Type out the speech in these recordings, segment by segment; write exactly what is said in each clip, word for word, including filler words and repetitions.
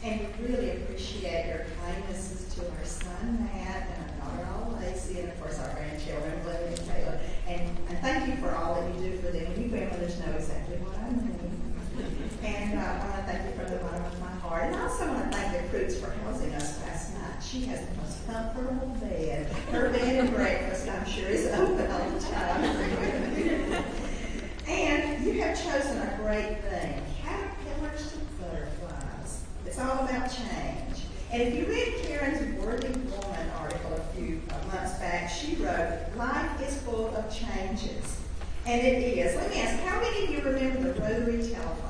And we really appreciate your kindnesses to our son, Matt, and our daughter, Lacey, and of course our grandchildren, Blue and Taylor. And, and thank you for all that you do for them. You grandmothers know exactly what I mean. And uh, I want to thank you from the bottom of my heart. And I also want to thank the Croods for housing us last night. She has the most comfortable bed. Her bed and breakfast, I'm sure, is open all the time. And you have chosen a great thing, Caterpillars to Butterflies. It's all about change. And if you read Karen's Worthy Woman article a few uh, months back, she wrote, life is full of changes. And it is. Let me ask, how many of you remember the rotary telephone?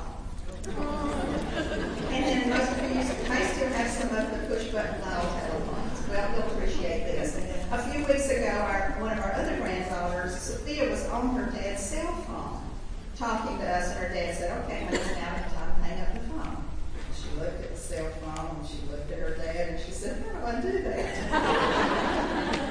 And then most of you may still have some of the push-button dial telephones. Well, we'll appreciate this. A few weeks ago, our, one of our other granddaughters, Sophia, was on her dad's cell phone talking to us, and her dad said, okay, honey, now it's time to hang up the phone. She looked at the cell phone, and she looked at her dad, and she said, how do I do that?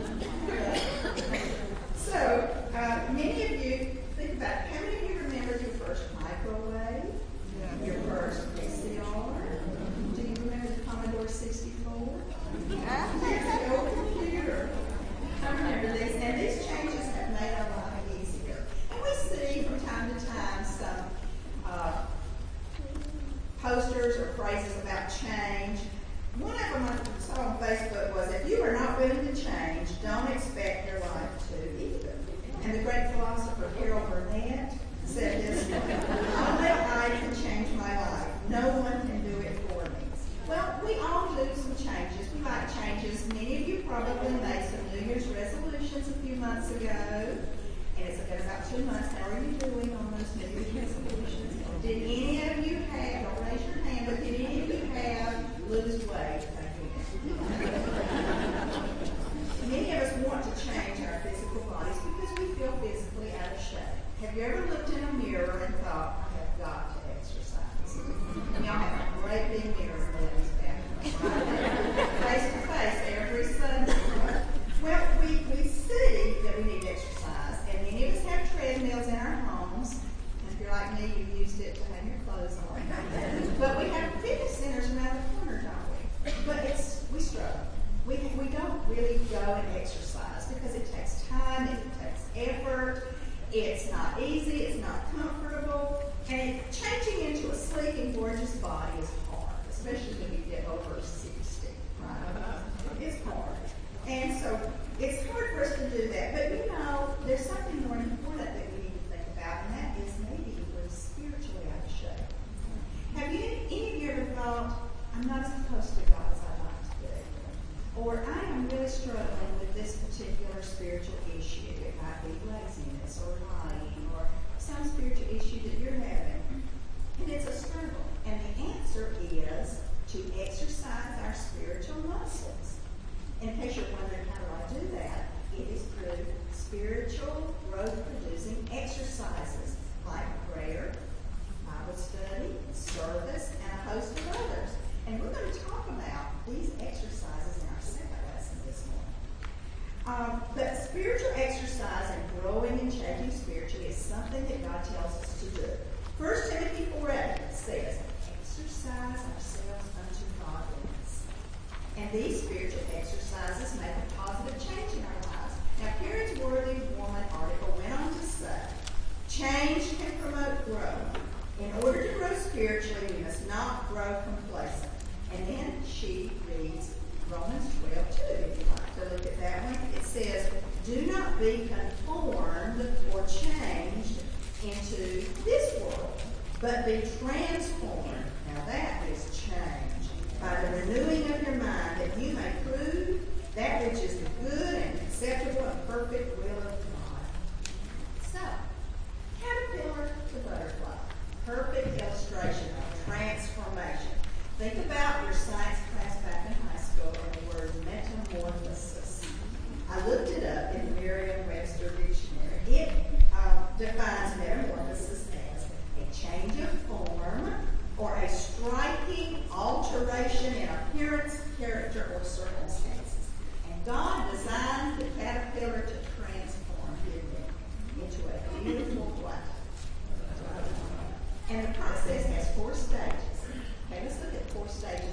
So, uh, many of you, think about it, how many of you remember your first microwave? Yeah. Your first V C R? Do you remember the Commodore sixty-four? Yes, the old computer. I remember these, and these changes have made our life easier. And we see from time to time some uh, posters or phrases about change. One of them I saw on Facebook was, if you are not willing to change, don't expect your life to either. And the great philosopher Harold Burnett said this, only I can change my life. No one can do it for me. Well, we all do some changes. We like changes. Many of you probably made some New Year's resolutions a few months ago. And it's been about two months. How are you doing on those New Year's resolutions? Did any of you have, don't raise your hand, but did any of you have lose weight? Many of us want to change our physical bodies because we feel physically out of shape. Have you ever looked in a mirror and thought, I have got to exercise? And y'all have a great big mirror in this bathroom, right? Face to face every Sunday. Well, we, we see that we need to exercise, and many of us have treadmills in our homes. And if you're like me, you've used it to hang your clothes on. But we have fitness centers around the corner, don't we? But it's we struggle. We, we don't really go and exercise because it takes time, it takes effort, it's not easy, it's not comfortable, and it, changing into a sleek and gorgeous body is hard, especially when you get over sixty, right? It's hard. And so it's hard for us to do that, but you know, there's something more important that we need to think about, and that is maybe we're spiritually out of shape. Have you, any of you ever thought, I'm not as close to God as I'd like to be? Or I am really struggling with this particular spiritual issue. It might be laziness or lying or some spiritual issue that you're having. And it's a struggle. And the answer is to exercise our spiritual muscles. In case you're wondering how do I do that, it is through spiritual growth-producing exercises like prayer, Bible study, service, and a host of others. And we're going to talk about these exercises in our second lesson this morning. Um, but spiritual exercise and growing and changing spiritually is something that God tells us to do. First Timothy four eight says, exercise ourselves unto godliness. And these spiritual exercises make a positive change in our lives. Now, Karen's Worthy Woman article went on to say, change can promote growth. In order to grow spiritually, we must not grow complacent. And then she reads Romans twelve two, if you'd like to look at that one. It says, do not be conformed or changed into this world, but be transformed. Now that is change. By the renewing of your mind, that you may prove that which is the good and acceptable and perfect will of God. So, caterpillar to butterfly. Perfect illustration of transformation. Think about your science class back in high school and the word metamorphosis. I looked it up in the Merriam-Webster Dictionary. It uh, defines metamorphosis as a change of form or a striking alteration in appearance, character, or circumstances. And God designed the caterpillar to transform it into a beautiful flag. And the process has four stages. Okay, let's look at four stages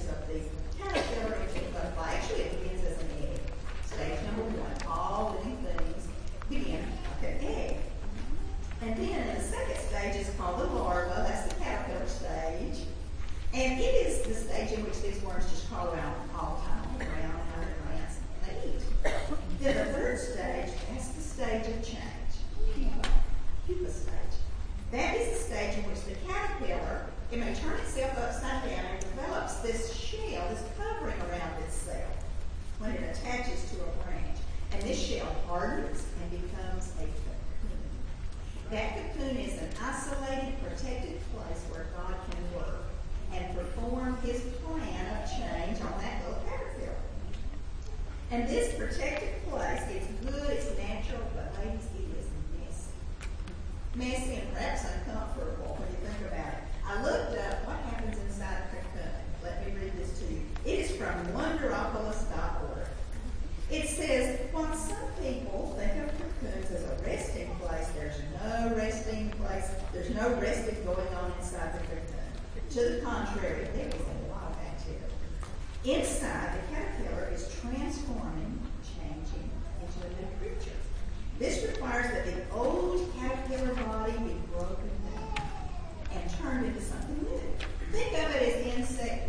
And it is the stage in which these worms just crawl around all the time, around and under plants, and they eat. Then the third stage, that's the stage of change, pupa, pupa stage. That is the stage in which the caterpillar, it may turn itself upside down and develops this shell, this covering around itself when it attaches to a branch. And this shell hardens and becomes a cocoon. That cocoon is an isolated, protected place where God can work and perform his plan of change on that little caterpillar. And this protected place, it's good, it's natural, but ladies, it is messy. Messy and perhaps uncomfortable when you think about it. I looked up what happens inside a cocoon. Let me read this to you. It is from wonderopolis dot org. It says, while some people think of cocoons as a resting place, there's no resting place, there's no resting going on inside the cocoon. To the contrary, there is a lot of activity. Inside, the caterpillar is transforming, changing into a new creature. This requires that the old caterpillar body be broken down and turned into something new. Think of it as insect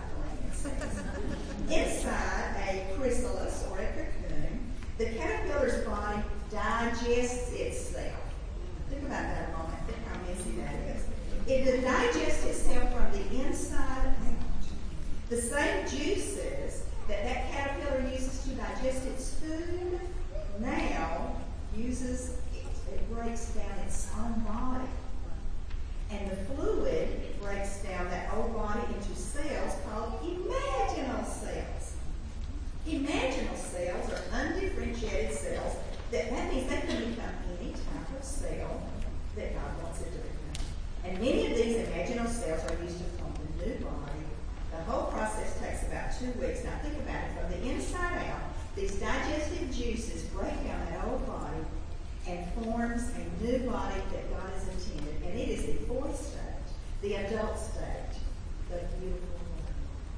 recycling. Inside a chrysalis or a cocoon, the caterpillar's body digests itself. Think about that a moment. Think how messy that is. It digests itself from the inside out. The same juices that that caterpillar uses to digest its food now uses, it, it breaks down its own body. And the fluid breaks down that old body into cells called imaginal cells. Imaginal cells are undifferentiated cells. That, that means they can become any type of cell that God wants it to become. And many of these imaginal cells are used to form the new body. The whole process takes about two weeks. Now think about it. From the inside out, these digestive juices break down that old body and forms a new body that God has intended. And it is the fourth stage, the adult stage, the beautiful one.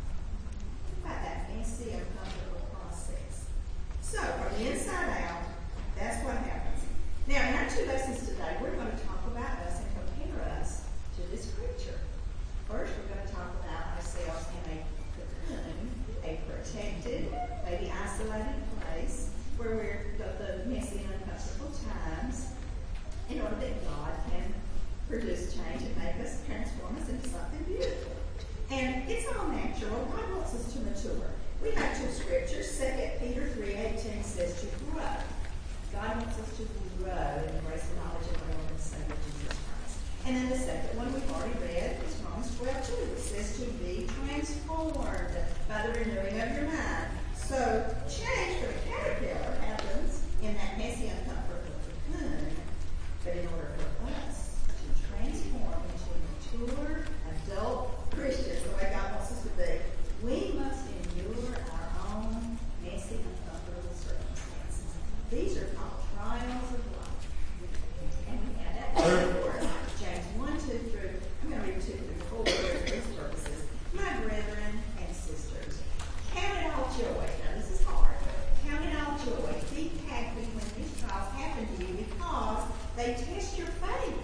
Think about that messy, uncomfortable process. So from the inside out, that's what happens. Now in our two lessons today, we're going to talk about us and compare us to this creature. First, we're going to talk about ourselves in a cocoon, a protected, maybe isolated place where we're go through messy and uncomfortable times in order that God can produce change and make us, transform us into something beautiful. And it's all natural. God wants us to mature. We have two scriptures. Second Peter three eighteen says to grow. God wants us to grow in the grace and knowledge of our Lord and Savior Jesus Christ. And then the second one we've already read is Romans twelve two. It says to be transformed by the renewing of your mind. So change for the caterpillar happens in that messy, uncomfortable cocoon. But in order for us to transform into mature, adult Christians, the way God wants us to be, we must endure our own messy, uncomfortable circumstances. These are called trials of life. And we have that before us. James one, two through, I'm going to read two through four for these purposes. My brethren and sisters, count it all joy. Now this is hard. Count it all joy. Be happy when these trials happen to you because they test your faith.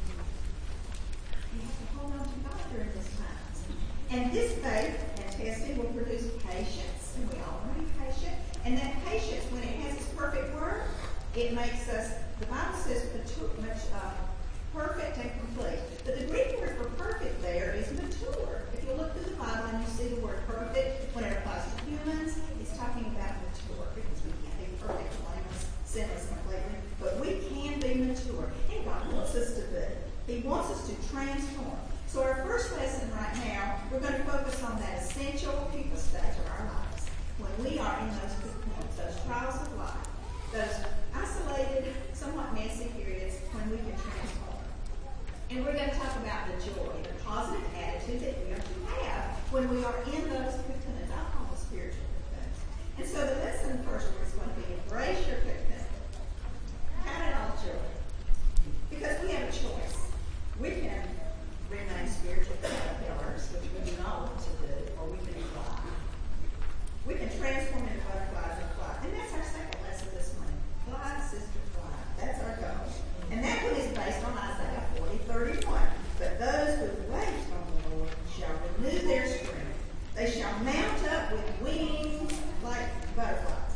You have to hold on to God during these times. And this faith and testing will produce patience, and we all want to be patient. And that patience, when it has its perfect work, it makes us, the Bible says, much, uh, perfect and complete. But the Greek word for perfect there is mature. If you look through the Bible and you see the word perfect, when it applies to humans, it's talking about mature, because we can't be perfect, blameless, sinless completely. But we can be mature. And God wants us to be. He wants us to transform. So our first lesson right now, we're going to focus on that essential pupa stage of our lives. When we are in those cocoons, those trials of life, those isolated, somewhat messy periods when we can transform. And we're going to talk about the joy, the positive attitude that we are to have when we are in those cocoons. I call them spiritual cocoons. And so the lesson first is going to be embrace your cocoon. Count it all joy. Because we have a choice. We can remain spiritual caterpillars, which we do not want to do, or we can fly. We can transform into butterflies and fly. And that's our second lesson this morning. Fly, sister, fly. That's our goal. And that one is based on Isaiah forty thirty-one. But those who wait on the Lord shall renew renew their strength. They shall mount up with wings like butterflies.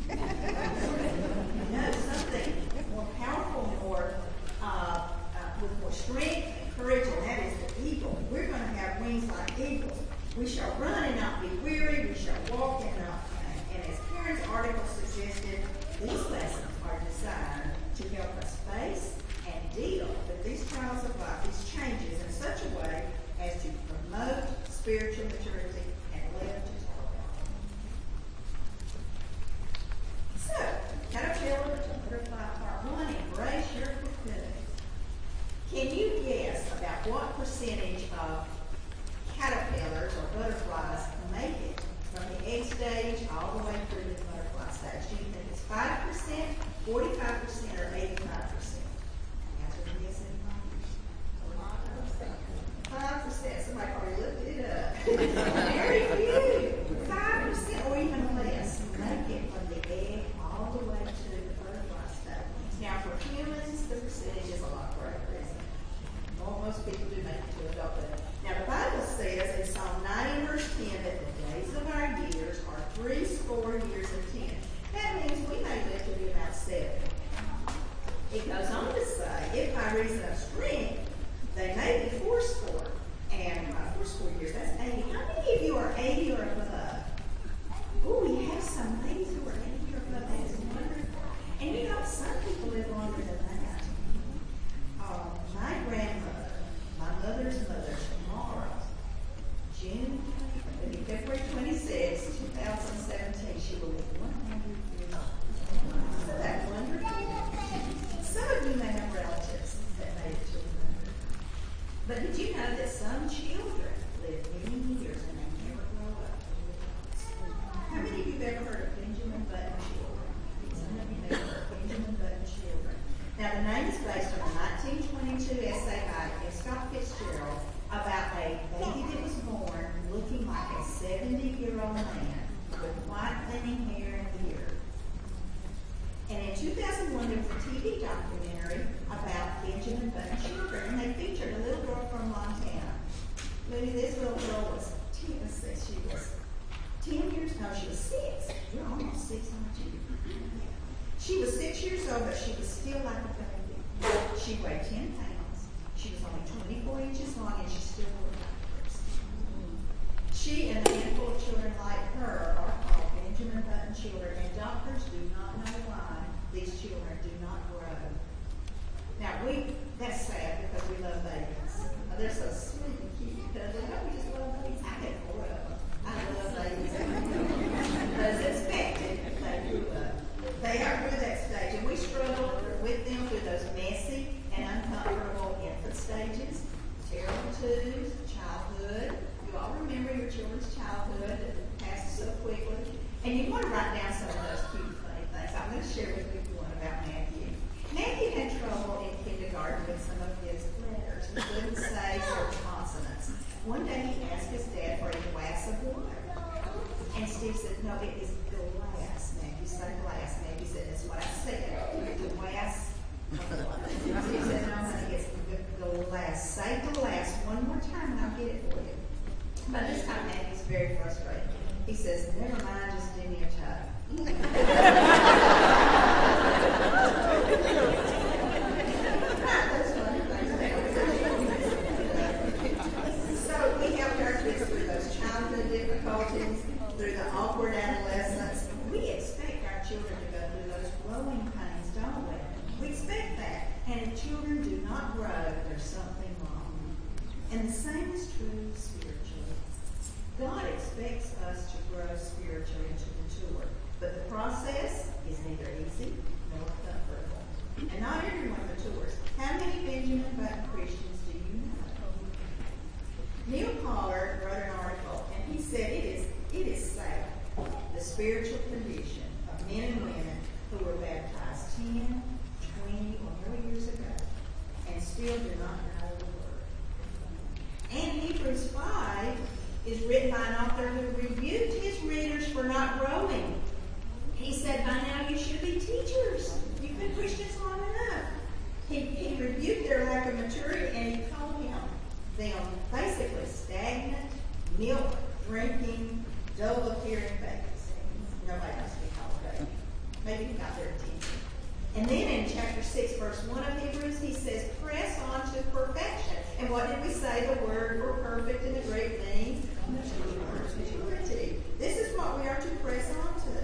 You know, something more powerful, more uh, uh, with more strength and courage, and that is the eagle. We're going to have wings like eagles. We shall run and not be weary. We shall walk and not faint. And as Karen's article suggested, these lessons are designed to help us face and deal with these trials of life, these changes, in such a way as to promote spiritual maturity and live to tell about it. So, Caterpillar to Butterfly Part one, embrace your cocoon. Can you guess about what percentage of caterpillars or butterflies make it from the egg stage all the way through to the butterfly stage? Do you think it's five percent, forty-five percent, or eighty-five percent? Answer the yes and no. five percent. Somebody probably looked it up. Very few. five percent or even less make it from the egg all the way to the butterfly stage. Now, for humans, the percentage is a lot greater, isn't it? Well, most people do make it to adulthood. Now, the Bible says in Psalm ninety, verse ten, that the days of our years are three score years and ten. That means we may live to be about seventy. It goes on to say, if by reason of strength, they may be fourscore. And uh, fourscore years, that's eighty. How many of you are eighty or above? Oh, we have some ladies who are eighty or above. That is wonderful. And you know, some people live longer than that. Uh, my grandmother, my mother's mother, tomorrow, June, maybe February twenty-sixth, two thousand seventeen, she will be one hundred years old. Isn't that wonderful? Some of you may have relatives that made it to one hundred. But did you know that some children live many years and they never grow up? How many of you have ever heard of Benjamin Button children? Some of you may have heard of Benjamin Button children. Now, the name is based on a nineteen twenty-two essay by F. Scott Fitzgerald about a baby that was born looking like a seventy-year-old man with white thinning hair and beard. And in two thousand one, there was a T V documentary about Benjamin Button children, and they featured a little girl from Montana. Maybe this little girl was ten, let's see, she was ten years, no, she was six. You're almost six, aren't you? She was six years old, but she was still like a baby. She weighed ten pounds. She was only twenty-four inches long, and she still looked like a person. She and a handful of children like her are called Benjamin Button children, and doctors do not know why these children do not grow. Now, we that's sad because we love babies. Oh, they're so sweet and cute and cuddly. Don't we just love babies? I had four of them. I love babies. As expected, they grew up. They are through that stage, and we struggle with them through those messy and uncomfortable infant stages, terrible twos, childhood. You all remember your children's childhood that passed so quickly. And you want to write down some of those cute, funny things. I'm going to share with you one about Matthew. Matthew had trouble in kindergarten with some of his letters. He couldn't say certain consonants. One day he asked his dad for a glass of water. And Steve said, no, it is glass. Matthew said glass. Matthew said, that's what I said. Glass of water. Steve said, no, honey, it's glass. Say glass one more time and I'll get it for you. But this time Matthew's very frustrated. He says, never mind, just give me a tug. So we helped our kids through those childhood difficulties, through the awkward adolescence. We expect our children to go through those growing pains, don't we? We expect that. And if children do not grow, there's something wrong. And the same is true spiritually. God expects us to grow spiritually and to mature, but the process is neither easy nor comfortable. And not everyone matures. How many Benjamin Button Christians do you know? Neil Pollard wrote an article, and he said it is it is sad, the spiritual condition of men and women who were baptized ten, twenty, or more years ago, and still do not know the Word. And Hebrews five is written by an author who rebuked his readers for not growing. He said, by now you should be teachers. You've been Christians long enough. He, he rebuked their lack of maturity, and he called him, them basically stagnant milk drinking, dull appearing babies. Nobody wants to be called a baby. Maybe he got their attention. And then in chapter six, verse one of Hebrews, he says, press on to perfection. And what did we say the word for perfect in the Greek means? Maturity. This is what we are to press on to.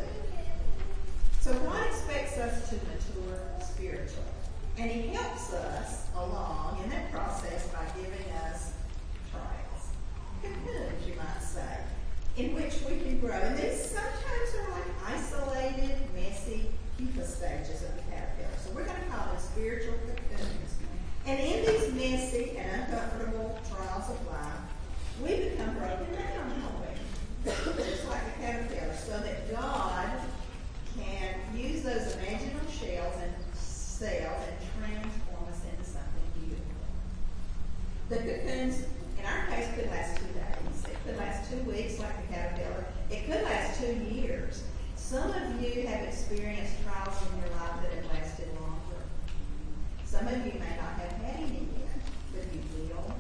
So God expects us to mature spiritually. And he helps us along in that process by giving us trials. Cocoons, you might say, in which we can grow. And these sometimes are like isolated, messy, pupa stages of the caterpillar. So we're going to call them spiritual cocoons. And in these messy and uncomfortable trials of life, we become broken down, don't we? Just like a caterpillar, so that God can use those imaginal shells and cells and transform us into something beautiful. The cocoons, in our case, could last two days. It could last two weeks like the caterpillar. It could last two years. Some of you have experienced trials in your life that have lasted longer. Some of you may not have had any yet, but you will.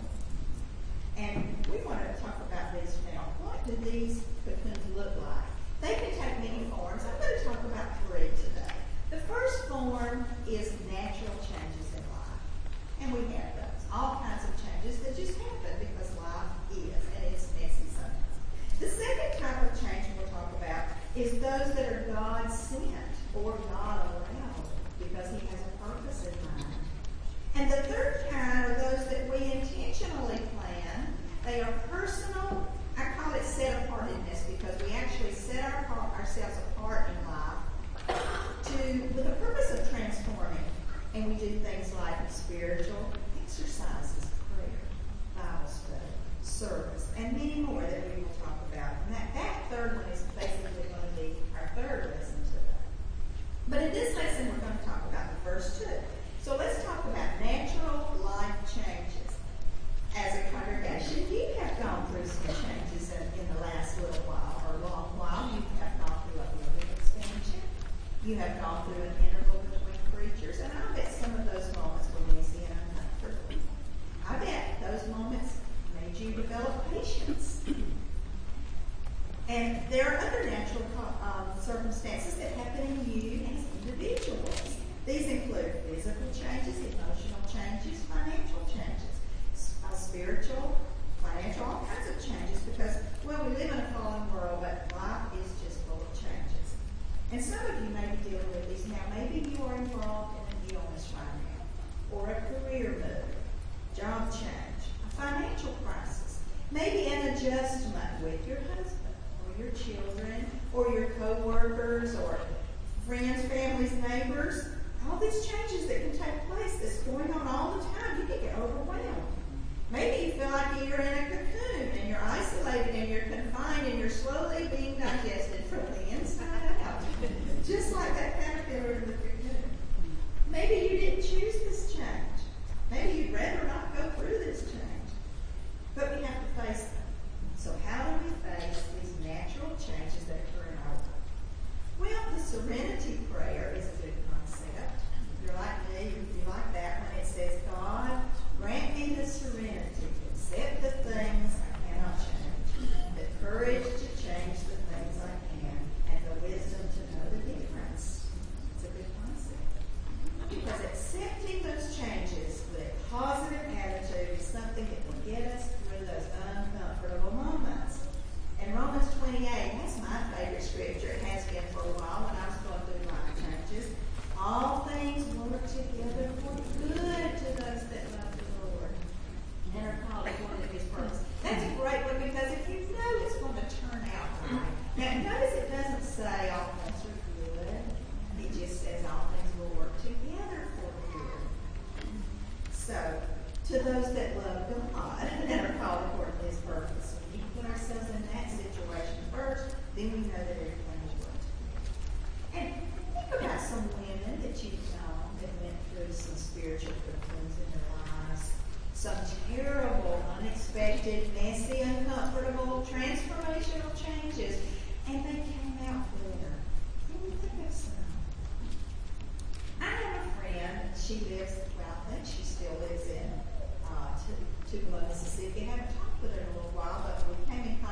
And we want to talk about these now. What do these cocoons look like? They can take many forms. I'm going to talk about three today. The first form is natural changes in life. And we have those. All kinds of changes that just happen because life is, and it's messy sometimes. The second type of change we'll talk about is those that are God sent or God allowed because he has a purpose in mind. And the third kind are those that we intentionally plan. They are personal. I call it set-apartedness because we actually set our, ourselves apart in life to, with a purpose of transforming. And we do things like spiritual exercises, prayer, Bible study, service, and many more that we will talk about. And that, that third one is basically going to be our third lesson today. But in this lesson, we're going to talk about the first two. So let's talk about natural life changes. As a congregation, you have gone through some changes in, in the last little while or long while. You have gone through a building expansion. You have gone through an interval between preachers. And I bet some of those moments were messy and uncomfortable. I bet those moments made you develop patience. And there are other natural um, circumstances that happen in you as individuals. These include physical changes, emotional changes, financial changes, uh, spiritual, financial, all kinds of changes because, well, we live in a fallen world, but life is just full of changes. And some of you may be dealing with these now. Maybe you are involved in an illness right now, or a career move, job change, a financial crisis, maybe an adjustment with your husband, or your children, or your co-workers, or friends, families, neighbors. All these changes that can take place that's going on all the time, you can get overwhelmed. Maybe you feel like you're in a cocoon and you're isolated and you're confined and you're slowly being digested from the inside out. Just like that caterpillar in the cocoon. Maybe you didn't choose this change. Maybe you'd rather not go through this change. But we have to face them. So how do we face these natural changes that occur in our life? Well, the serenity prayer is a good concept. If you're like me, you like that when it says, God, grant me the serenity to accept the things I cannot change, the courage to change the things I can, and the wisdom to know the difference. It's a good concept. Because accepting those changes with a positive attitude is something that will get us through those uncomfortable moments. And Romans twenty-eight, that's my favorite scripture. It has been for a while when I was going through life changes. All things work together for good to those that love the Lord and are called according to his purpose. That's a great one because if you know it's going to turn out right. Now, notice it doesn't say all things are good. It just says all things will work together for good. So, to those that love God and are called according to his purpose. When we put ourselves in that situation first, then we know that everything will work together. And think about some women that you've known that went through some spiritual cocoons in their lives. Some terrible, unexpected, messy, uncomfortable, transformational changes. And they came out better. Can you think of some? I have a friend. She lives, well, I think she still lives in uh, Tupelo, Mississippi. I haven't talked with her in a little while, but we came in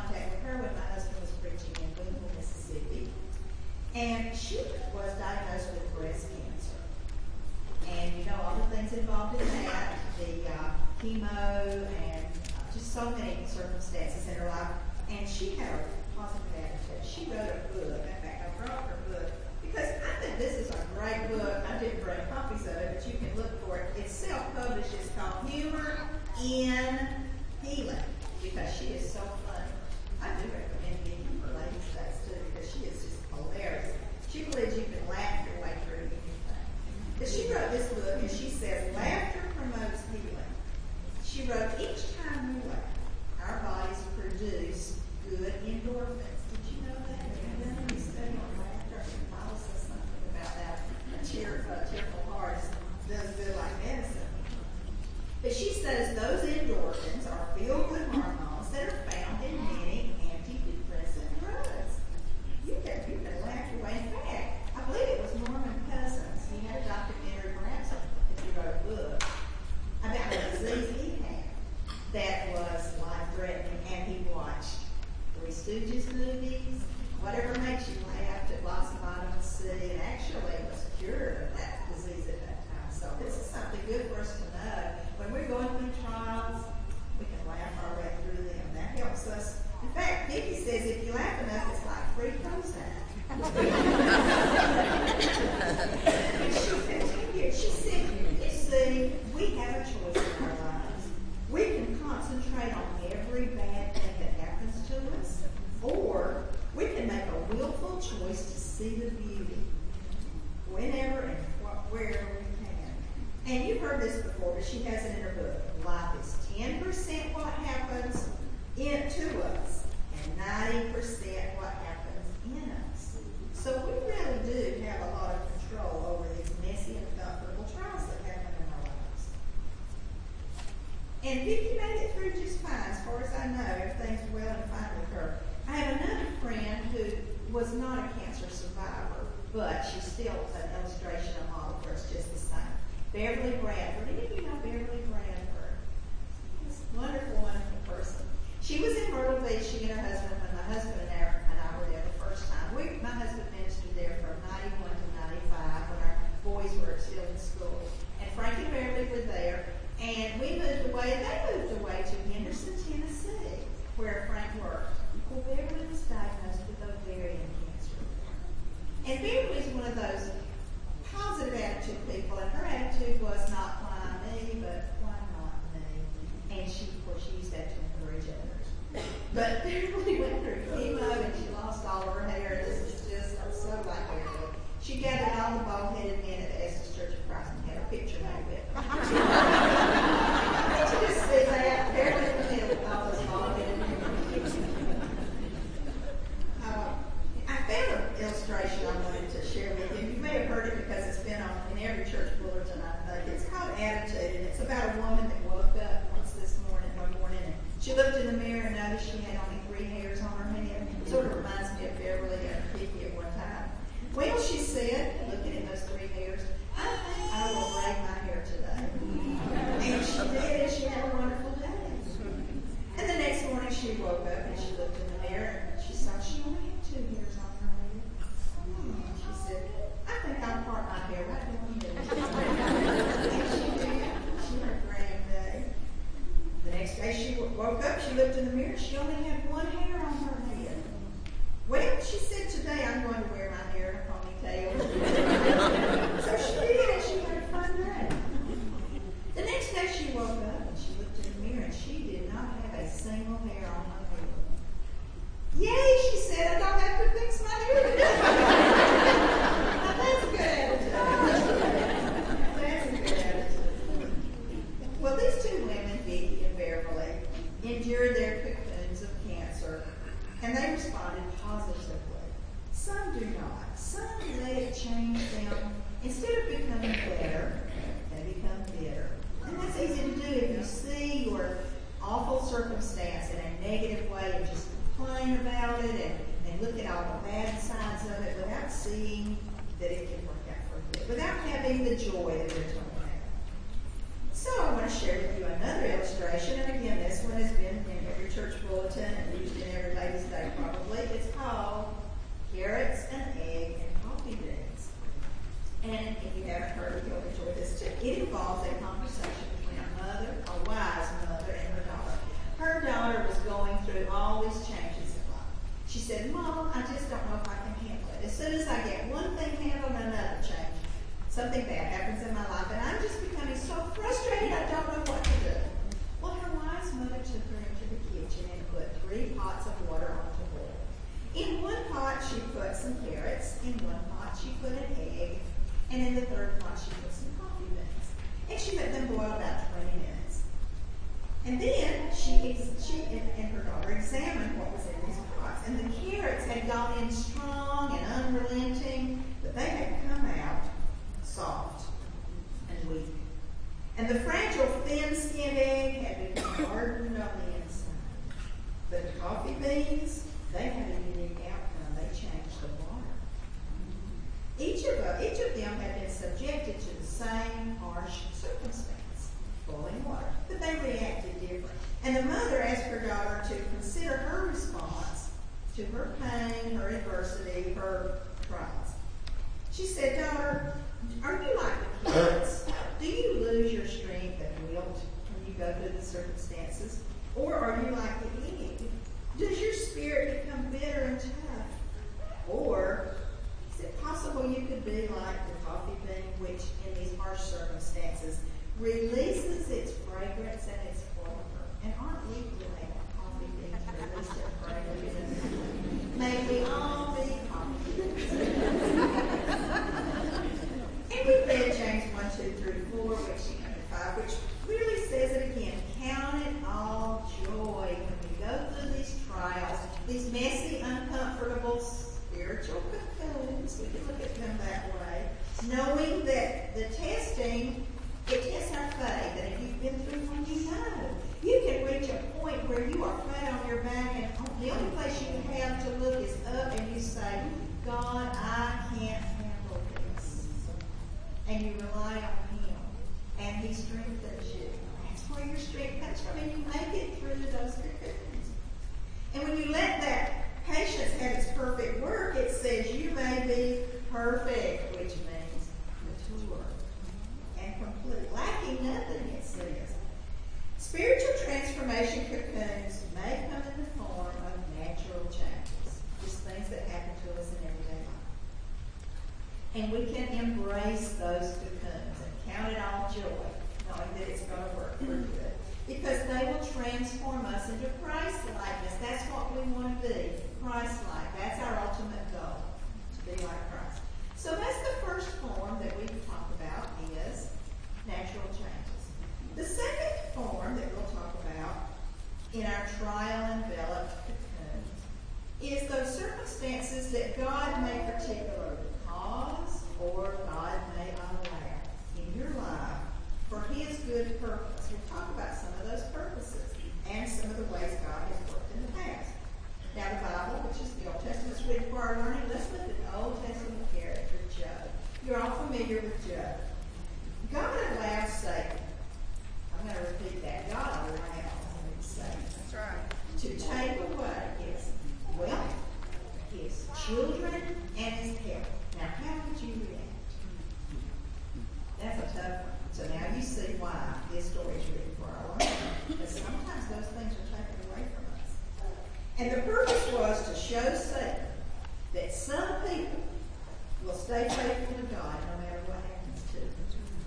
is so funny. I do recommend getting for ladies' days too, because she is just hilarious. She believes you can laugh your way through anything. But she wrote this book, and she says, laughter promotes healing. She wrote, each time we laugh, our bodies produce good endorphins. Did you know that? Have you done any study on laughter? The Bible says something about that. A cheer, uh, cheerful heart does good like medicine. But she says those endorphins are feel-good hormones that are found in many antidepressant drugs. You can, you can laugh your way. In fact, I believe it was Norman Cousins. He had a documentary, perhaps if he wrote a book, about a disease he had that was life-threatening, and he watched Three Stooges movies, whatever makes you laugh, took lots of vitamin C, and actually was cured of that disease at that time. So this is something good for us to know. When we're going through trials, we can laugh our way through them. That helps us. In fact, Nikki says if you laugh enough, it's like free Prozac. And she continued. She said, you see, we have a choice in our lives. We can concentrate on every bad thing that happens to us, or we can make a willful choice to see the beauty whenever and wherever we can. And you've heard this before, but she has it in her book. Life is ten percent what happens in, to us, and ninety percent what happens in us. So we really do have a lot of control over these messy and uncomfortable trials that happen in our lives. And Vicki made it through just fine. As far as I know, everything's well and fine with her. I have another friend who was not a cancer survivor, but she's still an illustration of model for us just the same. Beverly Bradford. Any of you know Beverly Bradford? This wonderful, wonderful person. She was in Myrtle Beach, she and her husband, when my husband and I, and I were there the first time. We, my husband ministered there from ninety-one to ninety-five when our boys were still in school. And Frank and Beverly were there. And we moved away, and they moved away to Henderson, Tennessee, where Frank worked. Well, Beverly was diagnosed with ovarian cancer. And Beverly's one of those positive attitude people, and her attitude was not why me, but why not me? And she, of course, she used that to encourage others. But Beverly went through chemo, and she lost all of her hair, and this is just, I'm so like Beverly. She gathered all the bald-headed men at the Essex Church of Christ and had a picture made with them. Did you just see that? Beverly in the middle with all those bald-headed men. Uh, I found an illustration I wanted to share with you. You may have heard it because it's been on in every church bulletin, I think. It's called Attitude, and it's about a woman that woke up once this morning, one morning, and she looked in the mirror and noticed she had only three hairs on her head. It sort of reminds me of Beverly and Kiki at one time. Well, she said, looking at those three hairs, I think I will braid my hair today. And she did, and she had a wonderful day. And the next morning she woke up and she looked in the mirror and she saw she only had two hairs on her head. Hmm. She said, I think I'll part my hair right down the middle. And she did. She had a grand day. The next day she woke up, she looked in the mirror, she only had one hair on her head. Well, she said, today I'm going to wear my hair in a ponytail. So she did, and she had a fun day. The next day she woke up and she looked in the mirror and she did not have a single hair on her head. Yay, she said, I don't have to fix my hair today. Now that's a good attitude. That's a good attitude. Well, these two women, Vicki and Beverly, endured their cocoons of cancer, and they responded positively. Some do not. Some let it change them. Instead of becoming better, they become bitter. And that's easy to do if you see your awful circumstance in a negative way and just complain about it and, and look at all the bad sides of it without seeing that it can work out for good, without having the joy that we're talking about. So I want to share with you another illustration, and again, this one has been in every church bulletin and used in every ladies' day probably. It's called Carrots, an Egg, and Coffee Beans. And if you haven't heard it, you'll enjoy this too. It involves a conversation between a mother, a wise mother, and her daughter. Her daughter was going through all these changes in life. She said, Mom, I just don't know if I can handle it. As soon as I get one thing handled, another change. Something bad happens in my life, and I'm just becoming so frustrated I don't know what to do. Well, her wise mother took her into the kitchen. kitchen and put three pots of water on to boil. In one pot she put some carrots, in one pot she put an egg, and in the third pot she put some coffee beans. And she let them boil about twenty minutes. And then she, she and, and her daughter examined what was in these pots. And the carrots had gone in strong and unrelenting, but they had come out soft and weak. And the fragile, thin-skinned egg had become hardened on the inside. But the coffee beans, they had a unique outcome. They changed the water. Each of, uh, each of them had been subjected to the same harsh circumstance, boiling water, but they reacted different. And the mother asked her daughter to consider her response to her pain, her adversity, her trials. She said, "Daughter, are you like the kids? Do you lose your strength and wilt when you go through the circumstances? Or are you like the egg? Does your spirit become bitter and tough? Or is it possible you could be like the coffee bean, which in these harsh circumstances releases its fragrance and its flavor?" And aren't we glad coffee beans release their fragrance? May we all be coffee beans. And we read James one, two through four, which five, which really says it again. Count it all joy when we go through these trials, these messy, uncomfortable spiritual cocoons. We can look at them that way, knowing that the testing, it tests our faith. And if you've been through one, you know. You can reach a point where you are flat on your back, and the only place you have to look is up, and you say, "God, I can't handle this." And you rely on Him, and He strengthens you. That's where your strength comes from, and you make it through those cocoons. And when you let that patience have its perfect work, it says you may be perfect, which means mature and complete, lacking nothing, it says. Spiritual transformation cocoons may come in the form of natural changes, just things that happen to us in everyday life. And we can embrace those cocoons and count it all joy, knowing that it's going to work for good. Because they will transform us into Christ-likeness. That's what we want to be, Christ-like. That's our ultimate goal, to be like Christ. So that's the first form that we talk about is natural changes. The second form that we'll talk about in our trial-enveloped cocoons is those circumstances that God may particularly cause or God may allow in your life for His good purpose. We'll talk about some of those purposes and some of the ways God has worked in the past. Now the Bible, which is the Old Testament, is written for our learning. Let's look at the Old Testament character, Job. You're all familiar with Job. God allowed Satan, I'm going to repeat that, God allowed Satan That's right. to take away his wealth, his children, and his health. Now, how would you react? That's a tough one. So now you see why this story is written for our learning. Because sometimes those things are taken away from us. And the purpose was to show Satan that some people will stay faithful to God no matter what happens to them.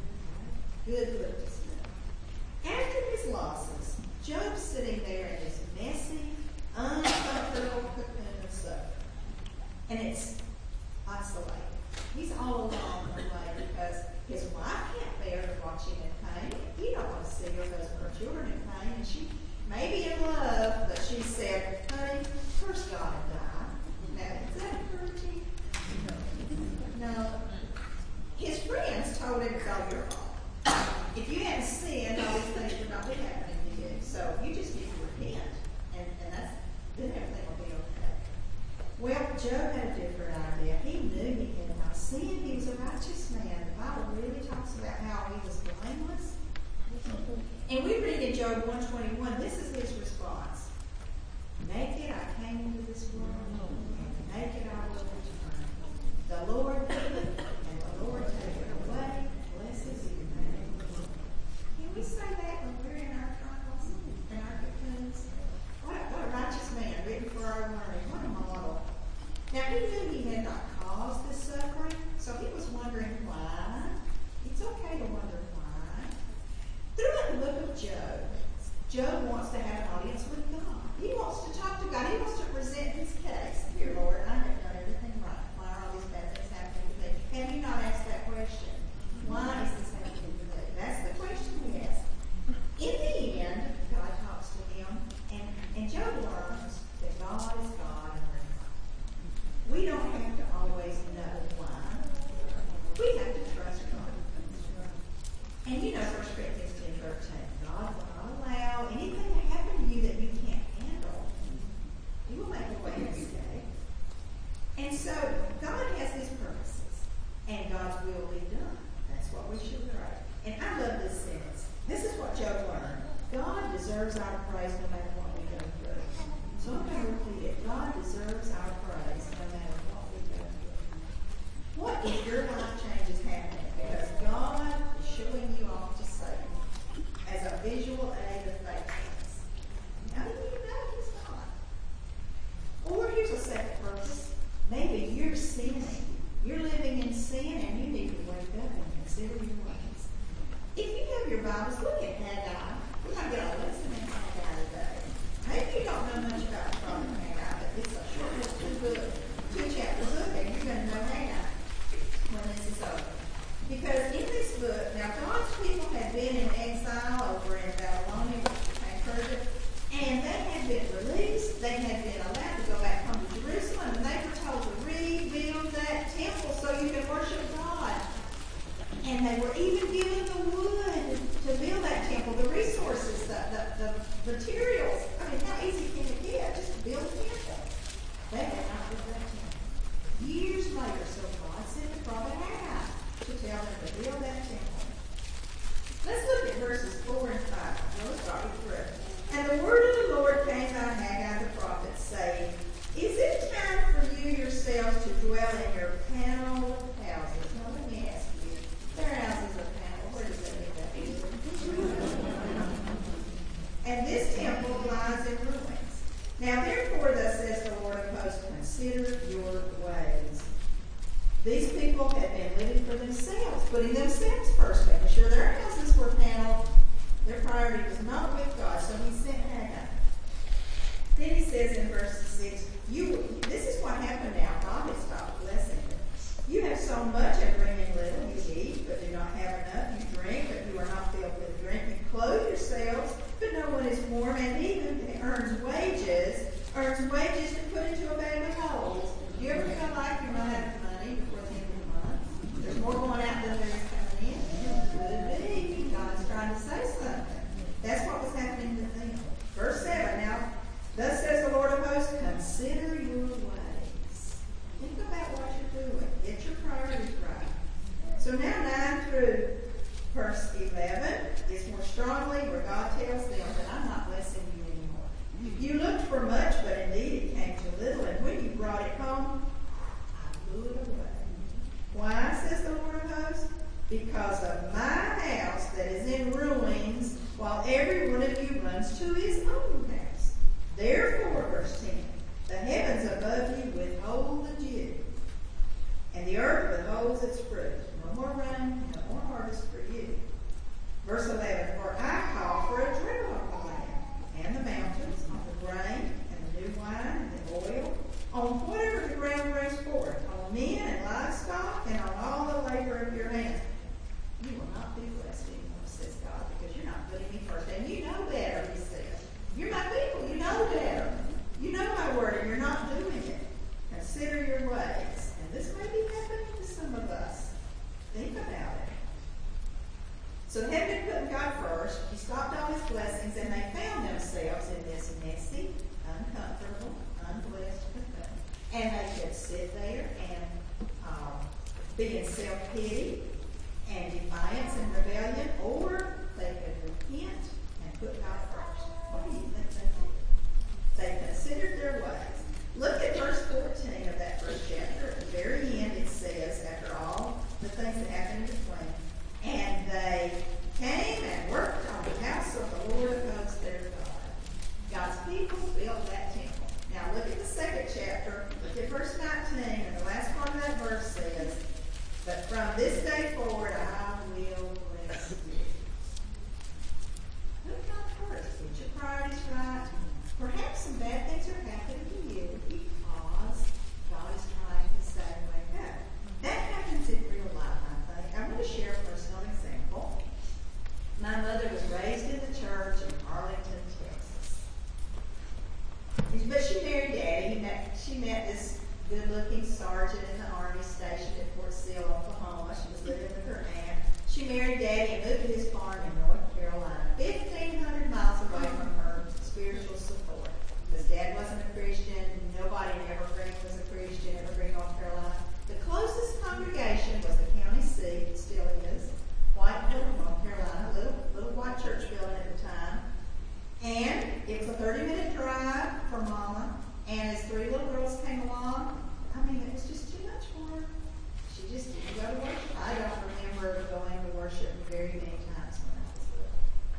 Good purpose. After his losses, Job's sitting there in this messy, uncomfortable cocoon of suffering. And it's isolated. He's all alone in a way because his wife can't bear to watch him in pain. He don't want to see her husband or children in pain. And she may be in love, but she said, "Honey, first God and die." Now, is that encouraging? No. His friends told him it's all your fault. If you hadn't sinned, all these things would not be happening to you. So you just need to repent, and, and that's, then everything will be okay. Well, Job had a different idea. He knew he had not sinned. He was a righteous man. The Bible really talks about how he was blameless. And we read in Job one twenty-one, this is his response. "Naked I came into this world, and naked I will return. The Lord giveth, and the Lord taketh away. Blessed be your name." Can we say that when we're in our trials, in our cocoons? What a, what a righteous man, written for our learning. What a model. Now, he knew he had not caused this suffering, so he was wondering why. It's okay to wonder why. Throughout the book of Job, Job wants to have an audience with God. He wants to talk to God. He wants to present his case. Here, Lord, I have done everything right. Why are all these bad things happening to me? Have you not asked that question? Why is this happening to me? That's the question we ask. In the end, God talks to him, and, and Job learns that God is God and we're not. We don't have to always know why. We have to trust God. And you know First Corinthians ten thirteen, God will not allow anything to happen to you that you can't handle. He will make a way of escape. And so God has these purposes, and God's will be done. That's what we should pray. And I love this sentence. This is what Job learned. God deserves our praise no matter what we go through. So I'm going to repeat it. God deserves our praise no matter what we go through. What if your life change is happening because God is showing you off to Satan as a visual aid of faithfulness? How do you know he's not? Or here's a second purpose. Maybe you're sinning. You're living in sin and you need to wake up and consider your ways. If you have your Bibles, look at Haggai. We're going to get a lesson in Haggai today. Maybe you don't know much about the prophet Haggai, but it's a short little two-book, two-chapter book, and you're going to know Haggai when this is over. Because in this book, now God's people had been in exile over in Babylonia and Persia, and they had been released. They had been allowed to go back home to Jerusalem, and they were told to rebuild that temple so you can worship God. And they were even given the wood to build that temple, the resources, the, the, the materials. I mean, how easy can it get just to build a temple? They had not built that temple. Years later, so God sent the prophet Haggai to tell them to build that temple. Let's look at verses four and five. We'll start with three. And the word of the Lord came by Haggai the prophet, saying, Is it time for you yourselves to dwell in your paneled houses? Now let me ask you, their houses are paneled. Where does that mean that? And this temple lies in ruins. Now therefore, thus says the Lord of hosts, consider your ways. These people had been living for themselves, putting themselves first, making sure their houses were paneled. Their priority was not with God, so he sent Haggai. Then he says in verse six, you, this is what happened now. God has stopped blessing them. You have so much and bring in little. You eat, but do not have enough. You drink, but you are not filled with drink. You clothe yourselves, but no one is warm. And even if earns wages, earns wages to put into a bag of holes. Do you ever feel like you're not having money before the end of the month? There's more going out than there is coming in. Could be. God's trying to say something. That's what was happening to them. Verse seven. Now, thus says the Lord of hosts, consider your ways. Think about what you're doing. Get your priorities right. So now nine through verse eleven is more strongly where God tells them that I'm not blessing you anymore. You looked for much, but indeed it came to little, and when you brought it home, I blew it away. Why, says the Lord of hosts? Because of my house that is in ruins, while every one of you runs to his own house. Therefore, verse ten, the heavens above you withhold the dew, and the earth withholds its fruit. No more rain, no more harvest for you. Verse eleven, for I call for a drought on the land, and the mountains, on the grain, and the new wine, and the oil, on whatever the ground brings forth, on men and livestock, and on all the labor of your hands. You will not be blessed anymore, says God, because you're not putting me first. And you know better, he says. You're my people. You know better. You know my word, and you're not doing it. Consider your ways. And this may be happening to some of us. Think about it. So they had been putting God first. He stopped all his blessings, and they found themselves in this messy, uncomfortable, unblessed cocoon. And they could sit there and um, be in self-pity and defiance and rebellion, or they could repent and put God first. What do you think they did? They considered their ways. Look at verse fourteen of that first chapter. At the very end it says, after all the things that happened in between, and they came and worked on the house of the Lord of hosts their God. God's people built that temple. Now look at the second chapter. Look at verse nineteen, and the last part of that verse says, but from this day forward I will bless you. Put God first. Get your priorities right. Perhaps some she met this good-looking sergeant in the Army stationed at Fort Sill, Oklahoma. She was living with her aunt. She married Daddy and moved to his farm in North Carolina, fifteen hundred miles away from her spiritual support. Because Dad wasn't a Christian, nobody in Evergreen was a Christian, Evergreen, North Carolina. The closest congregation was the county seat, it still is, White Hill, North Carolina, a little, little white church building at the time. And it was a thirty-minute drive for Mama. And as three little girls came along, I mean, it was just too much for her. She just didn't go to worship. I don't remember going to worship very many times when I was little.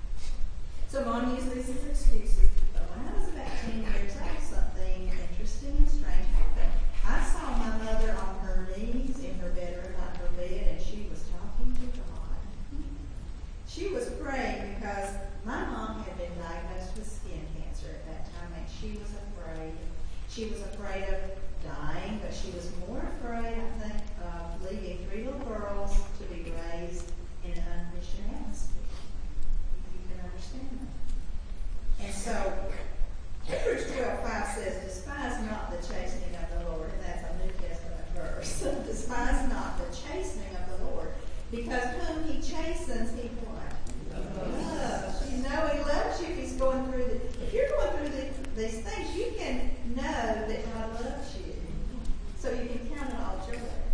So Mom used these as excuses. But when I was about ten years old, something interesting and strange happened. I saw my mother on her knees in her bedroom on her bed, and she was talking to God. She was praying because my mom had been diagnosed with skin cancer at that time, and she was afraid. She was afraid of dying, but she was more afraid, I think, of leaving three little girls to be raised in an unchristian atmosphere. You can understand that. And so, Hebrews twelve five says, despise not the chastening of the Lord. And that's a New Testament verse. Despise not the chastening of the Lord, because whom he chastens, he what? Loves. You know he loves you if he's going through the, if you're going through the, these things, you can know that God loves you. So you can count it all joy.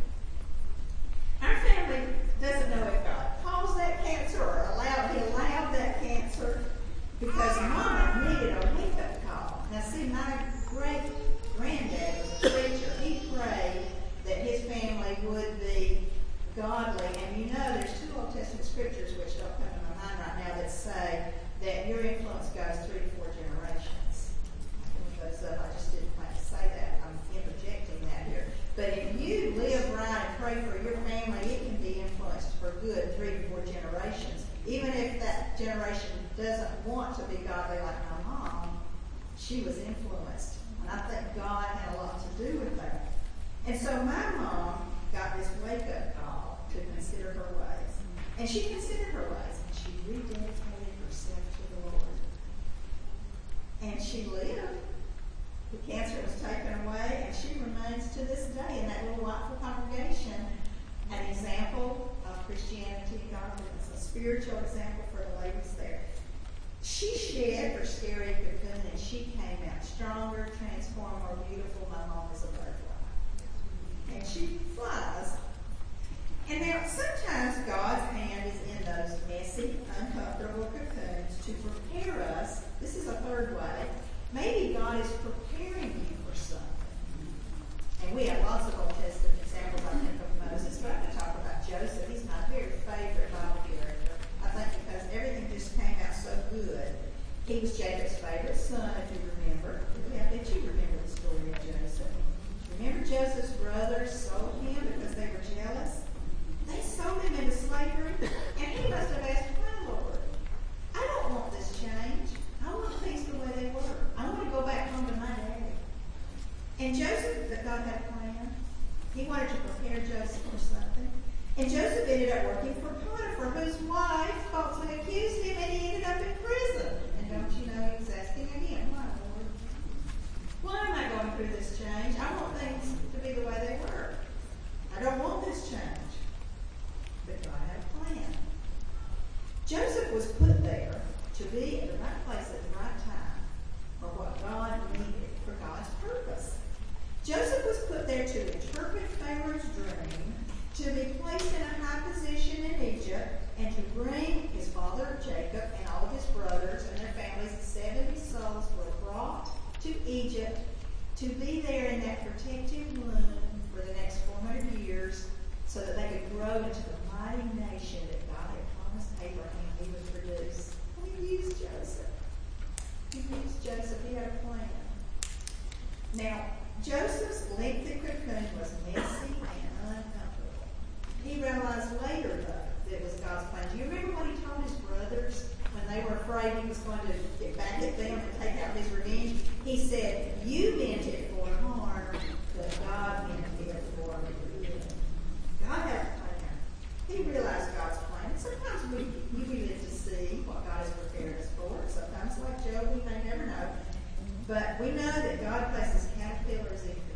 Our family doesn't know if God caused that cancer or allowed, he allowed that cancer because Mama needed a wake-up call. Now see, my great-granddad was a preacher. He prayed that his family would be godly. And you know there's two Old Testament scriptures which don't come to my mind right now that say that your influence goes three to four generations. I can look those up. I just didn't plan to say that. I'm interjecting that here. But if you live right and pray for your family, it can be influenced for good three to four generations. Even if that generation doesn't want to be godly like my mom, she was influenced. And I think God had a lot to do with that. And so my mom got this wake-up call to consider her ways. And she considered her ways, and she rededicated herself to the Lord. And she lived. The cancer was taken away, and she remains to this day in that little Whiteville congregation an example of Christianity and godliness, a spiritual example for the ladies there. She shed her scary cocoon, and she came out stronger, transformed, more beautiful. My mom is a butterfly. And she flies. And now, sometimes God's hand is in those messy, uncomfortable cocoons to prepare us. This is a third way. Maybe God is preparing you for something. And we have lots of Old Testament examples, I think, of Moses. But I could talk about Joseph. He's my very favorite Bible character. I think because everything just came out so good. He was Jacob's favorite son, if you remember. Yeah, did you remember the story of Joseph? Remember Joseph's brothers sold him because they were jealous? They sold him into slavery, and he must have asked, my Lord, I don't want this change. I want things the way they were. I want to go back home to my daddy. And Joseph, that God had a plan. He wanted to prepare Joseph for something. And Joseph ended up working for Potiphar, whose wife falsely accused him, and he ended up in prison. And don't you know, he was asking again, why, Lord? Why am I going through this change? I want things to be the way they were. I don't want this change. But God had a plan. Joseph was put there to be at the right place at the right time for what God needed, for God's purpose. Joseph was put there to interpret Pharaoh's dream, to be placed in a high position in Egypt, and to bring his father Jacob and all of his brothers and their families, seventy souls, were brought to Egypt to be there in that protective womb for the next four hundred years so that they could grow into the mighty nation that God had promised Abraham he would produce. And he used Joseph. He used Joseph. He had a plan. Now, Joseph's lengthy cocoon was messy and uncomfortable. He realized later, though, that it was God's plan. Do you remember what he told his brothers when they were afraid he was going to get back at them and take out his revenge? He said, you meant it for harm, but God meant it for good. God had a plan. He realized God's plan. And sometimes we, we live to see what God has prepared us for. Sometimes, like Job, we may never know. But we know that God places caterpillars in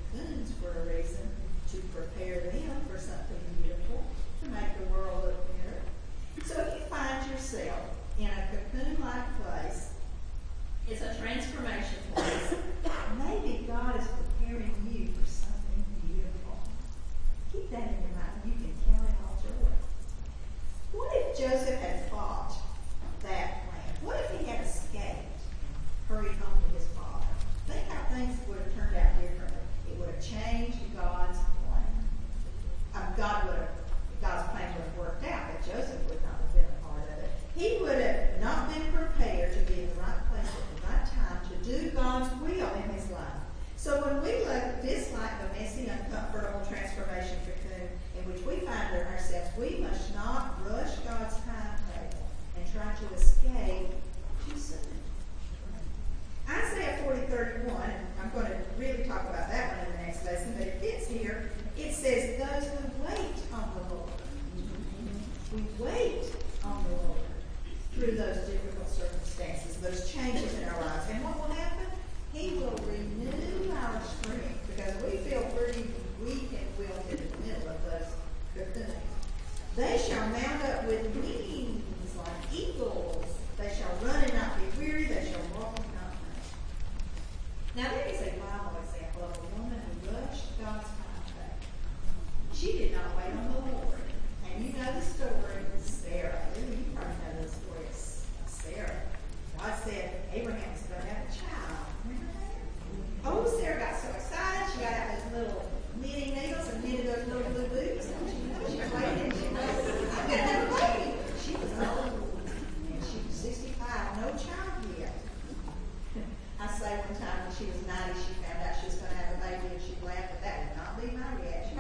in which we find ourselves, we must not rush God's timetable and try to escape too soon. Isaiah forty thirty-one, and I'm going to really talk about that one in the next lesson, but it fits here. It says, those who wait on the Lord. We wait on the Lord through those difficult circumstances, those changes in our lives. And what will happen? He will renew our strength, because we feel pretty weak and wilted in the middle of those good things. They shall mount up with wings like eagles. They shall run and not be weary. They shall walk and not faint. Now, there is a Bible example of a woman who rushed God's timetable. She did not wait on the Lord. And you know the story of Sarah. You probably know the story of Sarah. God said Abraham was going to have a child. Remember that? Oh, Sarah got so excited. She got out those little knitting needles and knitted those little blue boots. And she, you know, she was waiting. She was, I'm going to have a baby. She was old. And she was sixty-five. No child yet. I say one time when she was ninety, she found out she was going to have a baby, and she laughed, but that would not be my reaction.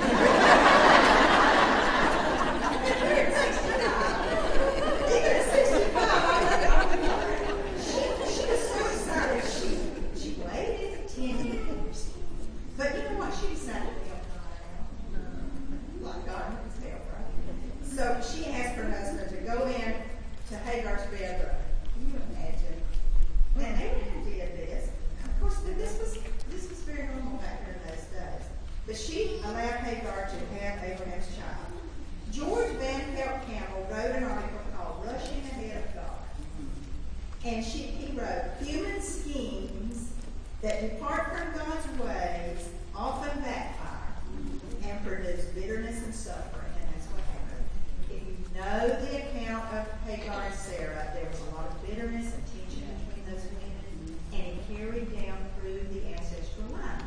But you know what? She decided to help God out. Like God needs help, right? So she asked her husband to go in to Hagar's bedroom. Can you imagine? And Abraham did this. Of course, this was this was very normal back here in those days. But she allowed Hagar to have Abraham's child. George Van Pelt Campbell wrote an article called Rushing Ahead of God. And she, he wrote, human schemes that depart from God's ways often backfire and produce bitterness and suffering, and that's what happened. If you know the account of Hagar and Sarah, there was a lot of bitterness and tension between those women, and it carried down through the ancestral line.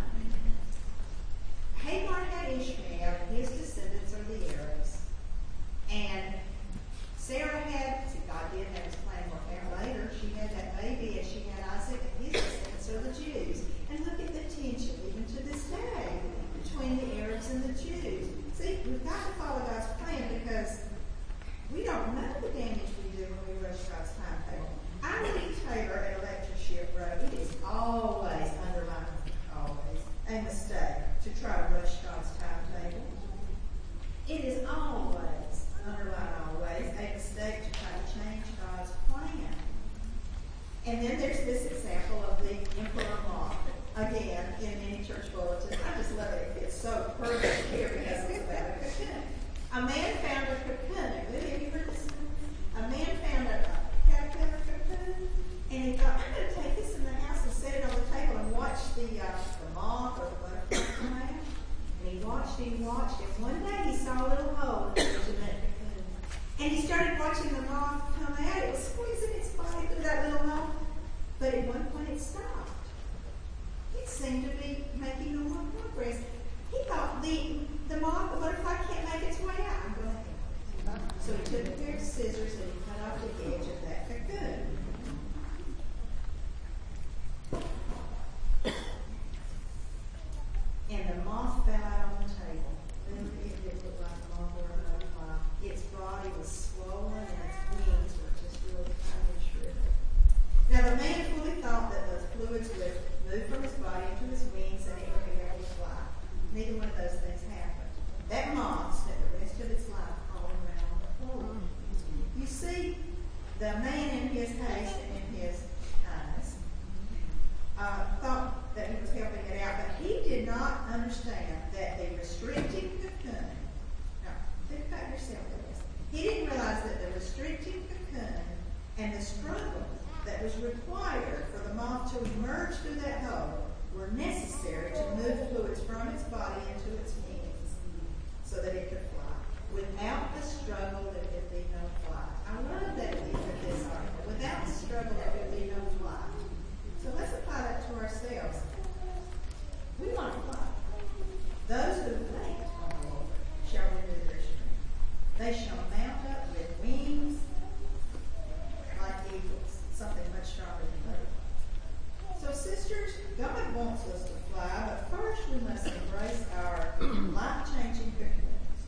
Hagar had Ishmael, and his descendants are the Arabs, and Sarah had, see, God did have his plan work out later. She had that baby, and she had Isaac, and his descendants are the Jews. And look at the tension, even to this day, between the Arabs and the Jews. See, we've got to follow God's plan, because we don't know the damage we do when we rush God's timetable. Irene Taylor at a lectureship wrote, it is always, underlined always, a mistake to try to rush God's timetable. It is always, underline always, a mistake to try to change God's plan. And then there's this example of the Emperor Moth, again, in many church bulletins. I just love it. It's so perfect here because it's about a cocoon. A man found a cocoon. Have you heard this? A man found a caterpillar cocoon, and he thought, I'm going to take this in the house and set it on the table and watch the, uh, the moth or the butterfly come out. And he watched and he watched, and one day he saw a little hole in the edge of that cocoon. And he started watching the moth come out. It was squeezing its body through that little hole. But at one point it stopped. It seemed to be making no more progress. He thought the, the moth, the butterfly can't make its way out. I'm going to help it. So he took a pair of scissors and he cut off the edge of that cocoon. And the moth fell out on the table. Little it didn't look like a moth or a butterfly. Its body was swollen and its wings were just really tiny and shriveled. Now the man fully thought that the fluids would move from his body into his wings and it would be able to fly. Neither one of those things happened. That moth spent the rest of its life crawling around on the floor. You see, the man in his haste and in his kindness uh, thought that he was helping it out, but he did not understand that the restrictive cocoon, now think about yourself with this, he didn't realize that the restrictive cocoon and the struggle that was required for the moth to emerge through that hole were necessary to move fluids from its body into its wings so that it could fly. Without the struggle, there would be no flight. I love that we put this article. Without the struggle, there would be no flight. So let's apply that to ourselves. We want to fly. Those who wait on the Lord shall renew their strength. They shall mount up with wings like eagles, something much stronger than butterflies. So sisters, God wants us to fly, but first we must embrace our life-changing cocoons.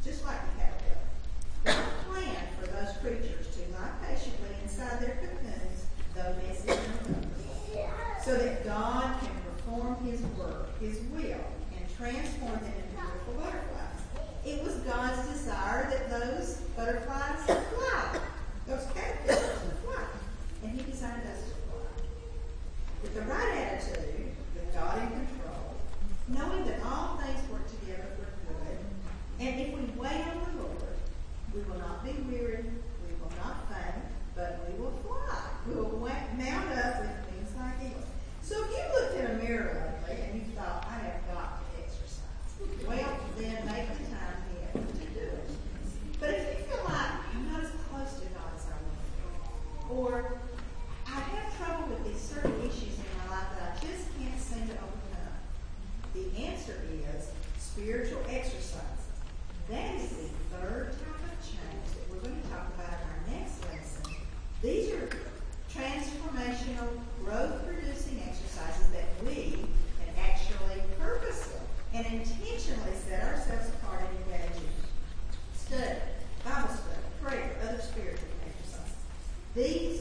just like the caterpillar. God planned for those creatures to lie patiently inside their cocoons, though messy and uncomfortable, so that God can perform His work, His will, and transform them into beautiful butterflies. It was God's desire that those butterflies fly, those caterpillars fly, and He designed us to fly. With the right attitude, with God in control, knowing that all things work together for good, and if we wait on the Lord, we will not be weary, we will not faint, but we will fly. We will mount up with wings like eagles. So if you looked in a mirror lately and you thought, I have got to exercise, well, then make the time yet to do it. But if you feel like I'm not as close to God as I want to be, or I have trouble with these certain issues in my life that I just can't seem to overcome, the answer is spiritual exercise. That is the third type of change that we're going to talk about in our next lesson. These are transformational, growth-producing exercises that we can actually purposely and intentionally set ourselves apart and engage in. Study, Bible study, prayer, other spiritual exercises. These